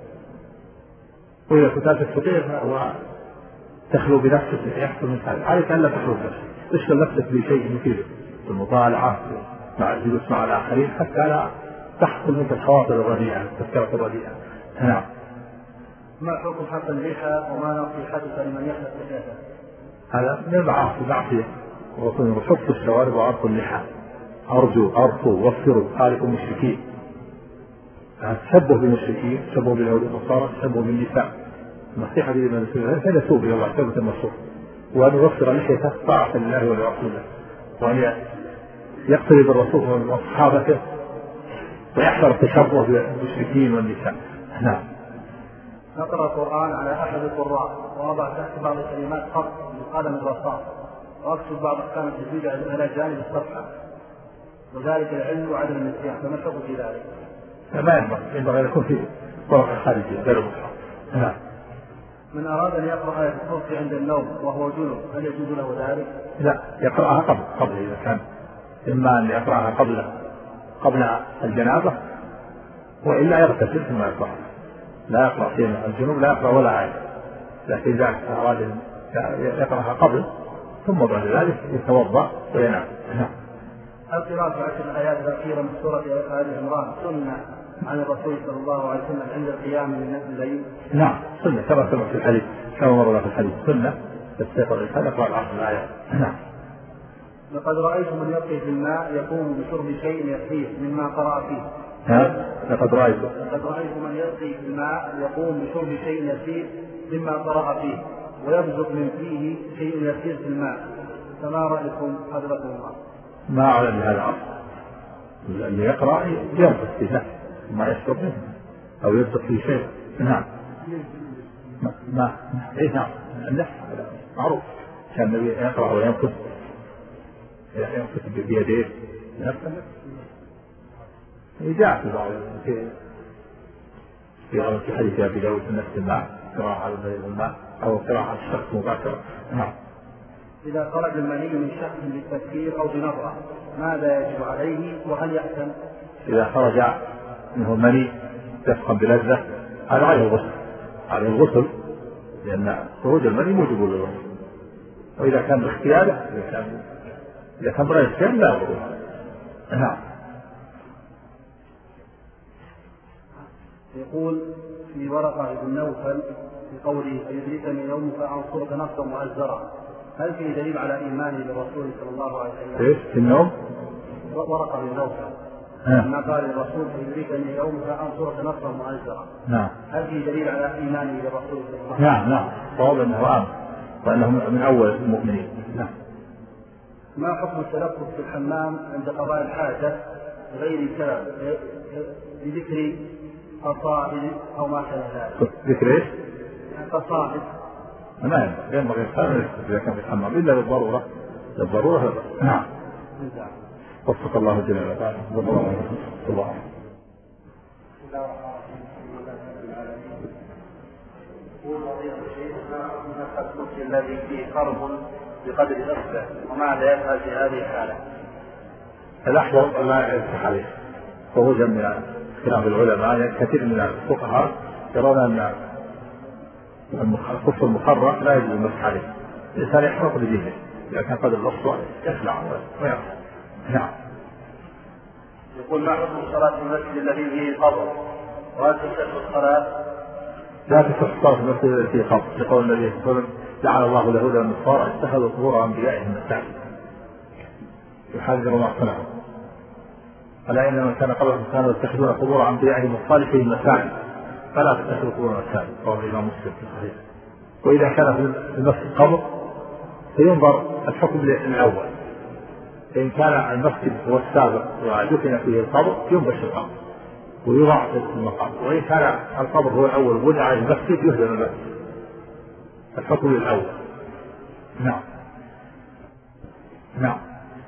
وإذا كنت لا تستطيع وتخلو بنفسك يحصل من هذا، عليك أن لا تخلو بنفسك، تشغل نفسك بشيء مفيد في المطالعة مع الجلوس مع الآخرين حتى لا تحصل منك الخواطر الرديئة التذكرة الرديئة. نعم. ما حكم حق اللحى وما نصيحتك لمن يحلق لحيته؟ هذا من المعاصي المعصية، ويكون حفظ الشوارب وعرف اللحى، أرجو أرفوا وفروا خالقوا المشركين، تشبه بالمشركين، تشبه باليهود والنصارى، تشبه بالنساء. النصيحة لمن كان يتوب إلى الله توبة النصوح، وأن يوفر لحيته طاعة لله ولرسوله، وأن يقترب الرسول وأصحابه ويحذر التشبه بالمشركين والنساء. نعم. نقرأ القرآن على أحد القراء ووضع تحت بعض الكلمات خط بقلم الرصاص وأكتب بعض أحكام التجويد على جانب الصفحة، وذلك العلم وعدم النسيان، فما الحكم في ذلك؟ ما ينبغي، ينبغي أن يكون في طرق خارجية غير المصحف. نعم. من أراد أن يقرأ آية الكرسي عند النوم وهو جنب هل يجوز له ذلك؟ لا، يقرأها قبل قبل إذا كان، إما أن يقرأها قبل قبل الجنابة وإلا يغتسل ثم يقرأها. لا يقرأ في الجنوب، لا يقرأ ولا آية، لكن إذا أراد يقرأها قبل ثم بعد ذلك يتوضأ وينام. القراءة عشر الآيات الأخيرة من سورة آل عمران سنة عن الرسول صلى الله عليه وسلم عند القيام من الليل؟ نعم سنة كما سمع في الحديث، كما مر في الحديث سنة تستيقظ الإنسان يقرأ العشر الآيات. نعم. لقد رأيت من يلقي في الماء يقوم بشرب شيء يسير مما قرأ فيه. ها؟ لقد رأيت لقد رأيت من يلقي في الماء يقوم بشرب شيء يسير مما قرأ فيه ويبزق من فيه شيء يسير في الماء، فما رأيكم حضرة الله؟ ما أعلم بهذا الأمر، اللي يقرأ ينفس في نفسه ما يشرب منه أو يصدق في شيء. نعم ما ما إيه نعم النفس معروف كان النبي يقرأ وينفس ينفس بيديه نفسه. جاء في بعض في في حديث أبي داود نفس الماء قراءة على الماء أو قراءة على الشخص مباشرة. نعم. إذا خرج المني من شخص بالتفكير أو بنظرة ماذا يجب عليه وهل يأثم؟ إذا خرج منه مني دفقا بلذة هذا عليه الغسل عليه الغسل لأن خروج المني موجب للغسل. وإذا كان باختياره إذا كان إذا كان بغير اختيار لا يغسل. نعم. يقول في ورقة بن نوفل في قوله فيدركني يوم فأنصرك نصرا مؤزرا هل في دليل على إيمانه بالرسول صلى الله عليه وسلم؟ إيش في النوم؟ ورقة بن نوفل لما قال للرسول فيدركني يوم فأنصرك نصرا مؤزرا. نعم. هل في دليل على إيمانه بالرسول صلى الله عليه وسلم؟ نعم نعم صواب أنه آمن وأنه من أول المؤمنين. نعم. ما حكم التلفظ في الحمام عند قضاء الحاجة غير سبب بذكر قصائد أو ما شابه ذلك؟ ذكر ايش؟ قصائد. ما ينبغي الإنسان إذا كان في الحمام إلا للضرورة للضرورة. نعم. وفق الله جل وعلا. الله. الذي فيه قرض بقدر نصفه وماذا يفعل في هذه الحالة؟ الأحوط لا يفتح عليه خروجا من خلاف العلماء. كثير من الفقهاء يرون أن الخف المخرق لا يجوز المسح عليه. الإنسان يحرق بدينه إذا كان قدر الأصبع يخلع ويرفع. نعم. يقول ما حكم صلاة المسجد الذي فيه قبر وهل تصح الصلاة؟ لا تصح الصلاة في المسجد الذي فيه قبر لقول النبي صلى الله عليه وسلم جعل الله اليهود والنصارى اتخذوا قبور أنبيائهم مساجد يحذر ما صنعوا. ألا إن من كان قبلهم كانوا يتخذون قبور أنبيائهم الصالحين مساجد فلا تتخذوا قبور مساجد. رواه الإمام مسلم في الصحيح. وإذا كان في المسجد قبر فينظر الحكم الأول. فإن كان المسجد هو السابق ودفن فيه القبر ينبش القبر ويوضع في المقام. وإن كان القبر هو الأول وبني على المسجد يهدم المسجد. الحكم الأول. نعم. نعم.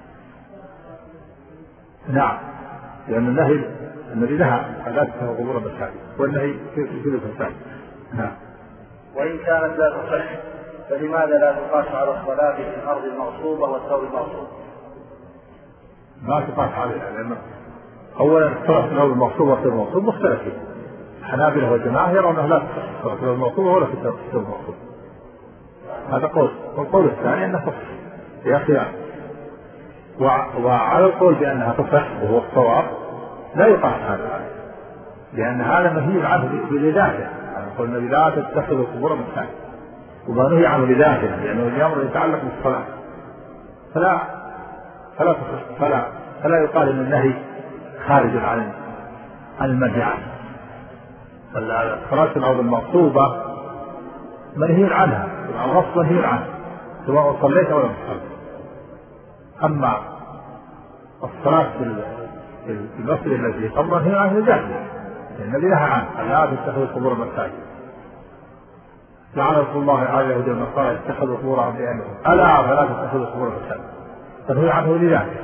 نعم. لأن النهي الذي نهى لا تتخذوا قبور مساجد والنهي في كل المساجد. نعم. وإن كانت لا تصح فلماذا لا تقاس على الصلاة في الأرض المغصوبة والثوب المغصوب؟ ما تقاس عليها لأن أولا الصلاة في الأرض المغصوبة والثوب المغصوب مختلفين. الحنابلة والجماعة يرون أنها لا تصح الصلاة في الأرض المغصوبة ولا في الثوب المغصوب. هذا قول. والقول الثاني أنها تصح يا خيار. وعلى القول بأنها تصح وهو الصواب لا يقاس هذا لأن هذا نهي عنه بذاته. يقول النبي لا تتخذوا قبور مساجد وما نهي عنه بذاته لأنه الأمر يتعلق بالصلاة فلا فلا فلا فلا يقال أن النهي خارج عن عن المنهي عنه. الصلاة في الأرض المغصوبة منهي عنها الغصب منهي عنه سواء صليت ولا لم تصلي. أما الصلاة في المسجد الذي قبل منهي عنه جاهل النبي نهى عنه لا تتخذوا قبور مساجد. لعنة الله على اليهود والنصارى اتخذوا قبور أنبيائهم ألا فلا تتخذوا قبور مساجد. فنهي عنه لذلك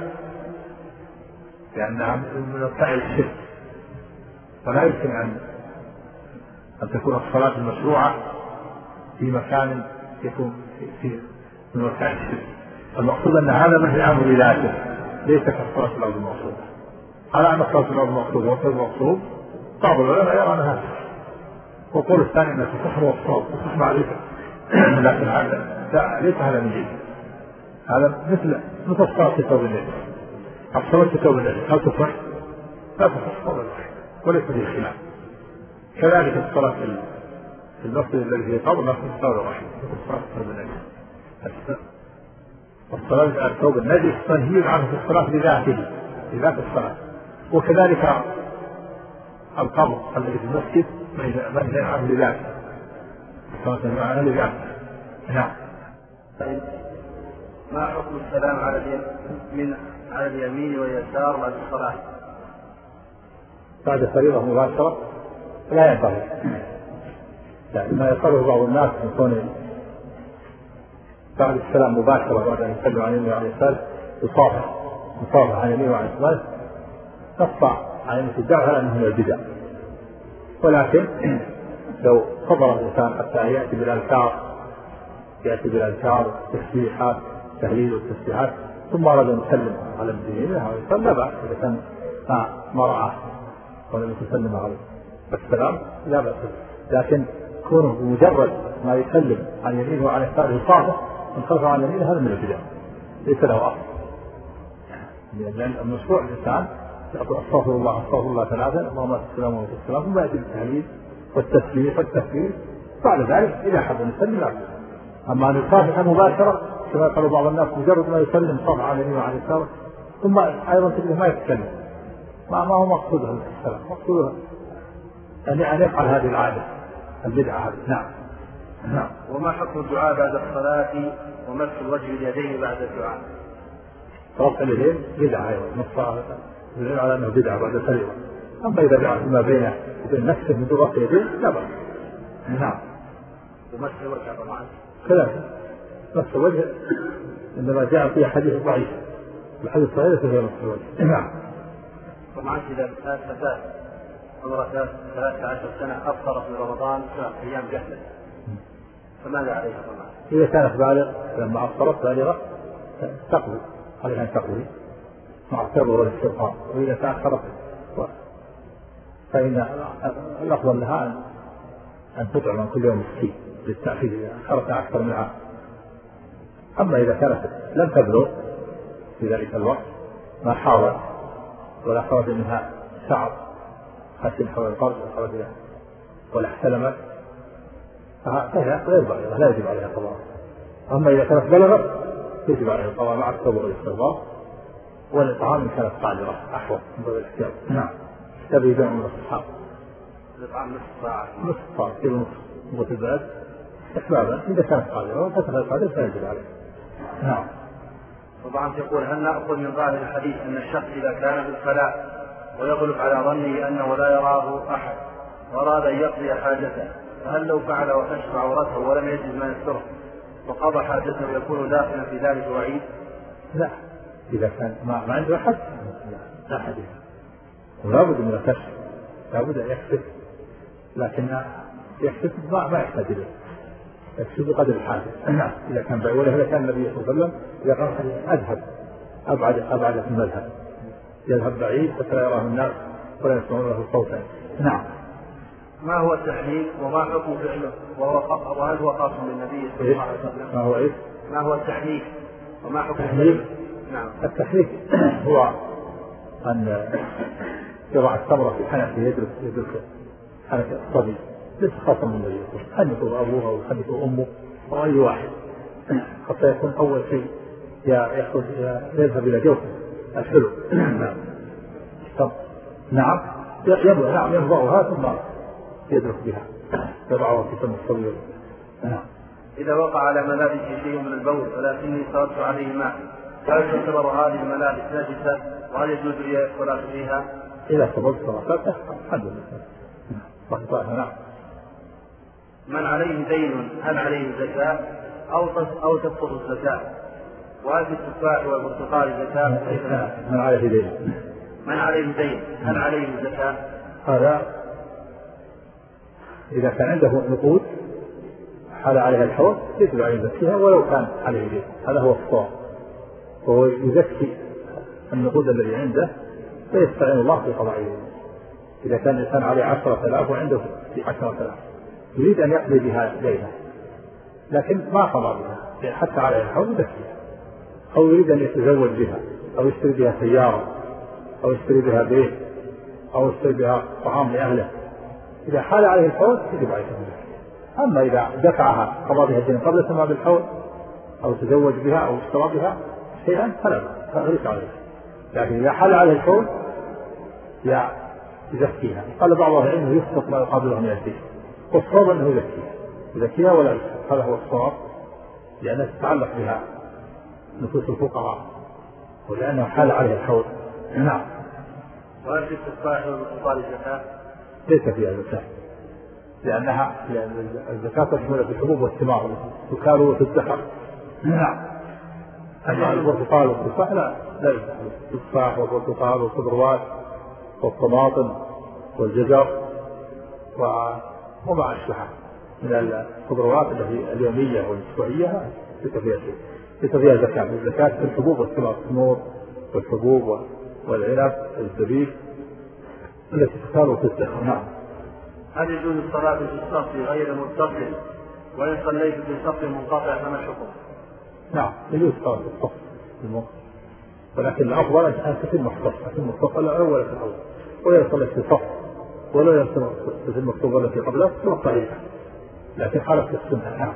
لأنها من وسائل الشرك فلا يمكن أن أن تكون الصلاة المشروعة في مكان يكون في من وسائل الشرك. المقصود أن هذا منهي عنه لذاته ليس كالصلاة في الأرض المغصوبة. على أن الصلاة في الأرض المغصوبة والثوب المغصوب بعض العلماء يرى أنها وقول الثاني أنها تصح والصواب تصح معرفة لكن هذا ليس هذا من جيد. هذا مثل مثل الصلاة في ثوب النبي. الصلاة في ثوب النبي هل تصح؟ لا تصح قول الواحد وليس فيه خلاف. كذلك الصلاة في المسجد الذي فيه قبر لا تصح قول الواحد مثل الصلاة في ثوب النبي. الصلاة على الثوب النجس منهي عنه في الصلاة بذاته بذات الصلاة. وكذلك القبر الذي في المسجد منهي عنه بذاته الصلاة عنه بذاته. نعم. ما حكم السلام على من على اليمين واليسار بعد الصلاة؟ بعد فريضة مباشرة لا ينبغي، يعني ما يقره بعض الناس من كون بعد السلام مباشرة بعد أن يسلم عن يمينه وعن يساره يصافح يصافح عن يمينه وعن يساره، نص عن الابتداع على أنه من البدع. ولكن لو صبر الإنسان حتى يأتي بالأذكار يأتي بالأذكار والتسبيحات التهليل والتسبيحات ثم أراد أن يسلم على المسلمين لا بأس إذا كان ما رأى ولم يسلم عليه السلام لا بأس، لكن كونه بمجرد ما يسلم عن يمينه وعن يساره يصافح من خلفه عن يمينه هذا من البدع ليس له أصل. لأن المشروع الإنسان يقول أستغفر الله أستغفر الله ثلاثا اللهم صل وسلم على السلام ثم يأتي بالتهليل والتسبيح والتكبير بعد ذلك إذا حب أن يسلم لا. أما أن يصافح مباشرة كما قال بعض الناس مجرد ما يسلم صافح عن يمينه وعن يساره ثم أيضا تجده ما يتكلم ما ما هو مقصودها السلام، مقصودها أن يعني يفعل هذه العادة البدعة هذه. نعم. نعم. وما حكم الدعاء بعد الصلاة ومس الوجه اليدين بعد الدعاء؟ رفع اليدين بدعة أيضا نص يدل على أنه بدعة بعد الفريضة. أما إذا دعا فيما بينه وبين نفسه من دون رفع اليدين لا بأس. نعم. ومس الوجه طبعا كذلك مس الوجه عندما جاء في حديث ضعيف الحديث الصحيح فهي مس الوجه. نعم. طبعا إذا فتاة عمرها ثلاثة عشر سنة أفطرت في رمضان ثلاث أيام جهلا فماذا عليها طبعا؟ إذا كانت بالغ لما أفطرت بالغة تقضي عليها أن تقضي مع التبر والاستغفار، وإذا تأخرت فإن الأفضل لها أن تطعم كل يوم مسكين للتأخير إذا أخرت أكثر من عام. أما إذا كانت لم تبلغ في ذلك الوقت ما حاولت ولا خرج منها شعر خشن حول القلب ولا احتلمت فهي غير بالغة لا يجب عليها القضاء. أما إذا كانت بلغت يجب عليها القضاء مع التبر والاستغفار والإطعام إن كانت قادرة أحوط من باب الاحتياط. نعم. تبي بيع من الصحاب الإطعام نصف ساعة نصف ساعة كيلو نصف قوة البلد استحبابا إذا كانت قادرة وفتح قادرة فيجب عليه. نعم. طبعا يقول هل نأخذ من ظاهر الحديث أن الشخص إذا كان في الخلاء ويغلب على ظنه أنه لا يراه أحد وأراد أن يقضي حاجته فهل لو فعل وكشف عورته ولم يجد ما يستره وقضى حاجته يكون داخلا في ذلك وعيد؟ لا، إذا كان ما, ما عنده أحد لا أحد ولا بد من الكشف لا بد أن يكشف، لكن يكشف ما, ما يحتاج إليه يكشف بقدر الحاجة. نعم. إذا كان بعيد ولا كان النبي صلى الله عليه وسلم إذا قال أذهب أبعد أبعد في المذهب يذهب بعيد حتى يراه الناس ولا يسمعون له صوتا. نعم. ما هو التحليل وما حكم فعله وهل هو خاص بالنبي صلى الله عليه وسلم؟ ما هو إيه؟ ما هو التحليل وما حكم التحليل؟ نعم. التحليل هو أن يضع التمرة في حنكه يدرك يدرك حنك الصبي ليس خاصا بالنبي حنكه أبوه أو حنكه أمه أو أي واحد حتى يكون أول شيء يأخذ يذهب إلى جوفه الحلو. نعم. نعم. يبدأ نعم يضعها ثم يدرك بها يضعها في فم الصبي. نعم. إذا وقع على ملابسه شيء من البول ولكني صرفت عليه ماء هل تعتبر هذه الملابس نجسة وهل يجوز لي الصلاة فيها؟ إذا صبرت صلاته الحمد لله. نعم. من عليه دين هل عليه زكاة أو أو تسقط الزكاة؟ وهل في التفاح والبرتقال زكاة؟ من عليه دين من عليه دين هل عليه زكاة؟ هذا إذا كان عنده نقود حال عليها الحول يجب عليه يزكيها ولو كان عليه دين، هذا هو الصواب، وهو يزكي النقود الذي عنده فيستعين الله في قضائه. إذا كان الإنسان عليه عشرة آلاف وعنده في عشرة آلاف يريد أن يقضي بها دينه لكن ما قضى بها حتى عليه الحول يزكيها، أو يريد أن يتزوج بها أو يشتري بها سيارة أو يشتري بها بيت أو يشتري بها طعام لأهله إذا حال عليه الحول يجب عليه الزكاة. أما إذا دفعها قضى بها الدين قبل تمام الحول أو تزوج بها أو اشترى بها شيئا فلا فليس عليه، لكن إذا حال عليه الحول يزكيها. قال بعض أهل العلم يسقط ما يقابله من الدين والصواب أنه يزكيها يزكيها ولا يسقط، هذا هو الصواب لأنها تتعلق بها نفوس الفقراء ولأنه حال عليه الحول. نعم. وهل في التفاح والبرتقال الزكاة؟ ليس فيها زكاة، لأنها لأن الزكاة تشمل في الحبوب والثمار تكال وتدخر. نعم. أما البرتقال والتفاح لا لا يدخل. التفاح والبرتقال والخضروات والطماطم والجزر وما أشبهها من الخضروات التي اليومية والأسبوعية ليس فيها شيء، ليس فيها زكاة. الزكاة في الحبوب والثمار، التمور والحبوب والعنب والزبيب التي تكال وتدخر. نعم. هل يجوز الصلاة في الصف غير متصل وإن صليت في صف منقطع فما الحكم؟ نعم يجوز الصلاة في الصف المنقطع، ولكن الأفضل أن تتم الصف، تتم الصف الأول في الأول، ولا يصلي في صف ولا تتم الصف التي قبله في الطريقة، لكن خالف السنة. نعم.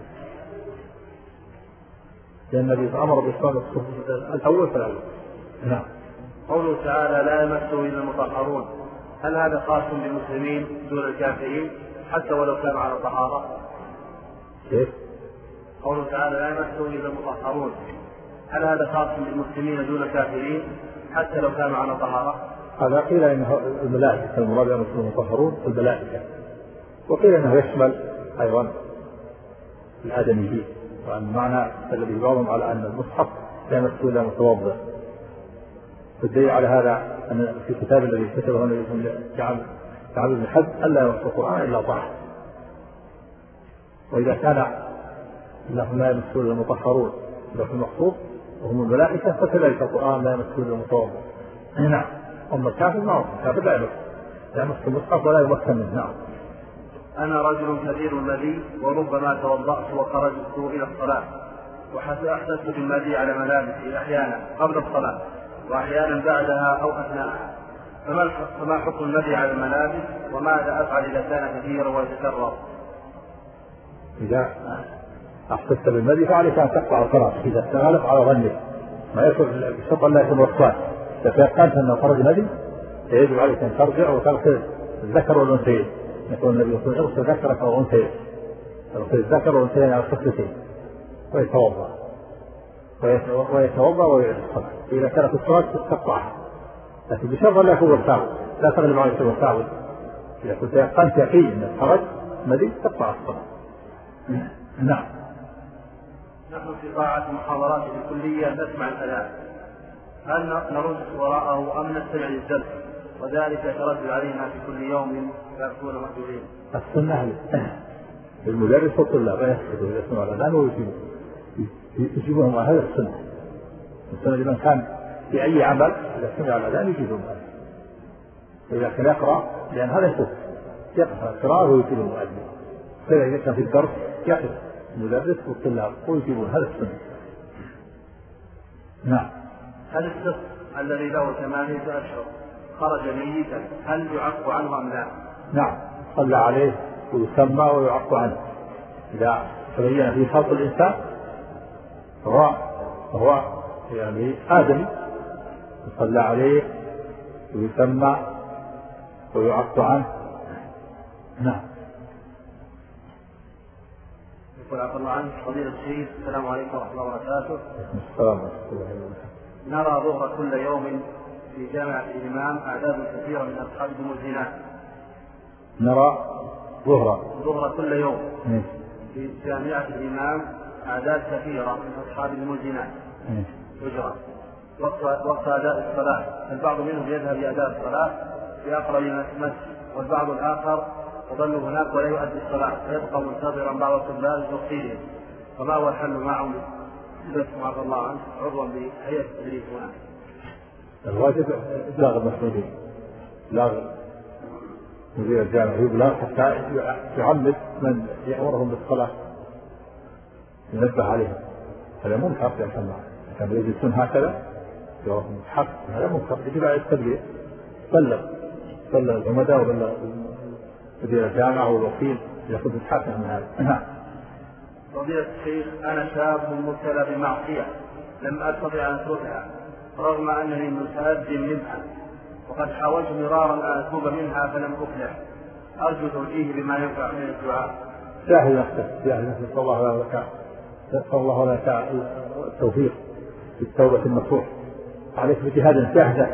لأن النبي أمر بالصلاة في الصف الأول فالأول. نعم. قوله تعالى لا يمسه إلا المطهرون، هل هذا خاص بالمسلمين دون الكافرين حتى ولو كان على طهارة؟ كيف؟ قوله تعالى لا يمسه إلا المطهرون، هل هذا خاص بالمسلمين دون الكافرين حتى لو كانوا على طهارة؟ هذا قيل إنه الملائكة المراد بهم المطهرون الملائكة، وقيل إنه يشمل أيضا الآدميين، وأن معنى الذي يبعضهم على أن المصحف لا يمسه إلا متوضئ. والدليل على هذا أن في الكتاب الذي كتبه النبي جعل جعل ابن حزم ألا يمس القرآن إلا طاهر، وإذا كان لهم لا يمسه إلا المطهرون في المخصوص وهم الملائكة فكذلك القرآن لا يمسه إلا المتوضئ. نعم. أما الكافر ما هو الكافر لا يمس لا يمس المصحف ولا يمس منه. نعم. أنا رجل كثير المذي وربما توضأت وخرجت إلى الصلاة وأحدثت بالمذي على ملابسي أحيانا قبل الصلاة وأحيانا بعدها أو أثناءها، فما حكم المذي على الملابس وماذا أفعل إذا كان كثيرا ويتكرر؟ إذا أحدثت بالمذي فعليك أن تقطع الصلاة إذا استغلت على ظنك، ما يكون بشرط لا يكون وصفات. إذا تيقنت أنه خرج مذي يجب عليك أن ترجع وتغسل الذكر والأنثيين، يقول النبي صلى الله عليه وسلم اغسل ذكرك وأنثيين، يغسل الذكر والأنثيين على الخصلتين ويتوضأ ويتوضأ ويعيد الصلاة. إذا كانت الصلاة تقطعها، لكن بشرط لا يكون وصفات، لا تغلب عليك وصفات. إذا كنت يقنت يقين أنه خرج مذي تقطع الصلاة. نعم. نحن في قاعة محاضرات في الكلية نسمع الأذان، هل نرد وراءه أم نستمع للدرس وذلك يتردد علينا في كل يوم فنكون مأجورين؟ السنة المدرس والطلاب يسكتوا إذا سمعوا الأذان ويجيبوا يجيبهم على هذا السنة. السنة لمن كان في أي عمل إذا سمع الأذان يجيبهم على، وإذا كان يقرأ لأن هذا يسوق يقرأ القراءة ويجيب المؤذن، فإذا كان في الدرس يقف المدرس والطلاب ويجيبون هذا السنة. نعم. هل الشخص الذي له ثمانية أشهر خرج ميتا هل يعق عنه أم لا؟ نعم صلى عليه ويسمى ويعق عنه إذا تبين في خلق الإنسان هو هو يعني آدمي يصلى عليه ويسمى ويعق عنه. نعم. يقول عفى الله عنك فضيلة الشيخ السلام عليكم ورحمة الله وبركاته. السلام عليكم. نرى ظهر كل يوم في جامعة الإمام أعداد كثيرة من أصحاب الملزمات. نرى ظهر ظهر كل يوم م. في جامعة الإمام أعداد كثيرة من أصحاب الملزمات يجرى وقت وقت أداء الصلاة، البعض منهم يذهب لأداء الصلاة في أقرب مسجد والبعض الآخر يظل هناك ولا يؤدي الصلاة ويبقى منتظرا بعض الطلاب توصيلهم، فما هو الحل معهم؟ عفى الله عنه عضوا بهيئة التدريس هنا. الواجب إبلاغ المسؤولين، إبلاغ مدير الجامعة يبلغ حتى يعمد من يأمرهم بالصلاة ينبه عليهم. هذا منكر يا جماعة، كان يجلسون هكذا يوم حق هذا منكر، يجب على التبليغ. بلغ بلغ العمداء وبلغ مدير الجامعة والوكيل يأخذ الحاكم من هذا. فضيلة الشيخ أنا شاب مبتلى بمعصية لم أستطع أن أتركها رغم أنني متأذن منها، وقد حاولت مرارا أن أتوب منها فلم أفلح، أرجو توجيه بما ينفع من الدعاء. جاهد نفسك جاهد نفسك صلى الله لك صلى الله لك التوفيق في التوبة النصوح، عليك بجهاد جاهد نفسك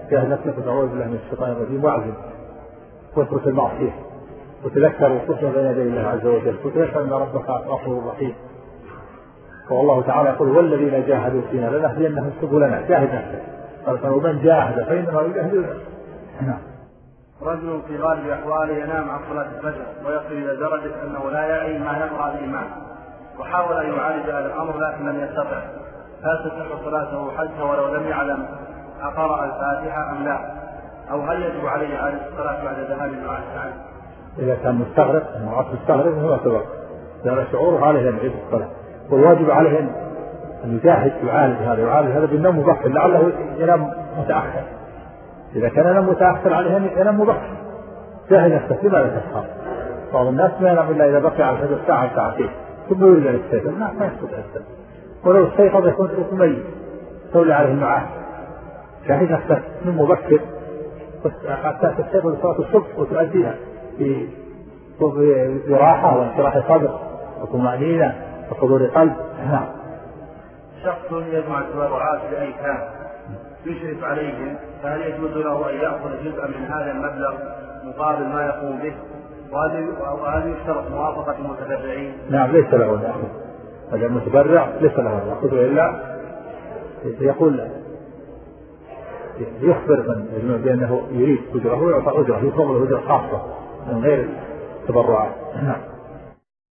جاهد نفسك وتعوذ بالله من الشيطان الرجيم واعزم واترك المعصية وتذكر وقفنا بين يدي الله عز وجل وتذكر أن ربك غفور رحيم. والله تعالى يقول والذين جاهدوا فينا لنهدينهم سبلنا. جاهد نفسك قال ومن جاهد فإنما يجاهد نفسه. رجل في غالب أحواله ينام عن صلاة الفجر ويصل إلى درجة أنه لا يعي ما يقرأ الإمام وحاول أن يعالج هذا الأمر لكن لم يستطع، هل تصح صلاته حتى ولو لم يعلم أقرأ الفاتحة أم لا؟ أو هل يجب عليه إعادة الصلاة بعد ذهاب النعاس عنه؟ إذا كان مستغرق معاص مستغرق هو سبب لأن شعوره عليه أن يعيد الصلاة، والواجب عليه أن يجاهد يعالج هذا يعالج هذا بالنوم مبكر لعله ينام متأخر. إذا كان ينام متأخر عليه أن ينام مبكر. جاهد نفسك لماذا تسهر؟ بعض الناس ما ينام إلا إذا بقي على الفجر ساعة ساعتين ثم يريد أن يستيقظ. الناس ما يستطيع يستيقظ، ولو استيقظ يكون ميت تولي عليه النعاس. جاهد نفسك من مبكر حتى تستيقظ لصلاة الصبح وتؤديها براحة وانشراح صدر وطمأنينة وحضور قلب. نعم. شخص يجمع التبرعات لأيتام يشرف عليهم، فهل يجوز له أن يأخذ جزءا من هذا المبلغ مقابل ما يقوم به؟ وهل يشترط موافقة المتبرعين؟ نعم ليس له أن يأخذ. هذا المتبرع ليس له أن يأخذ إلا يقول يخبر من بأنه يريد أجره ويعطى أجره يفضل أجره خاصة من غير التبرعات. نعم.